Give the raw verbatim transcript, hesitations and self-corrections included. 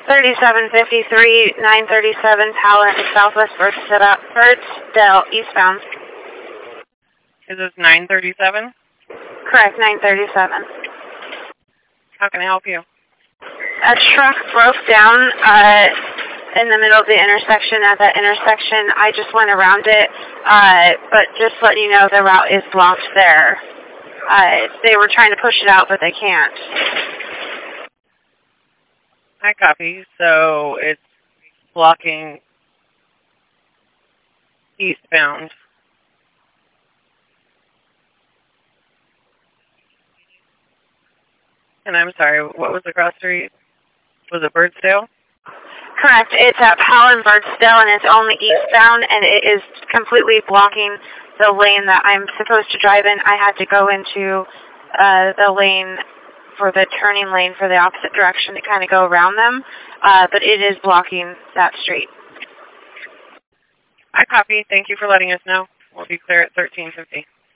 thirty-seven fifty-three, nine thirty-seven, Talent, Southwest Birchdale, eastbound. Is this nine thirty-seven? Correct, nine thirty-seven. How can I help you? A truck broke down uh, in the middle of the intersection. At that intersection, I just went around it, uh, but just letting you know the route is blocked there. Uh, they were trying to push it out, but they can't. I copy. So it's blocking eastbound. And I'm sorry, what was the cross street? Was it Birchdale? Correct. It's at Powell and Birchdale, and it's only eastbound, and it is completely blocking the lane that I'm supposed to drive in. I had to go into uh, the lane for the turning lane for the opposite direction to kind of go around them, uh, but it is blocking that street. I copy. Thank you for letting us know. We'll be clear at thirteen fifty.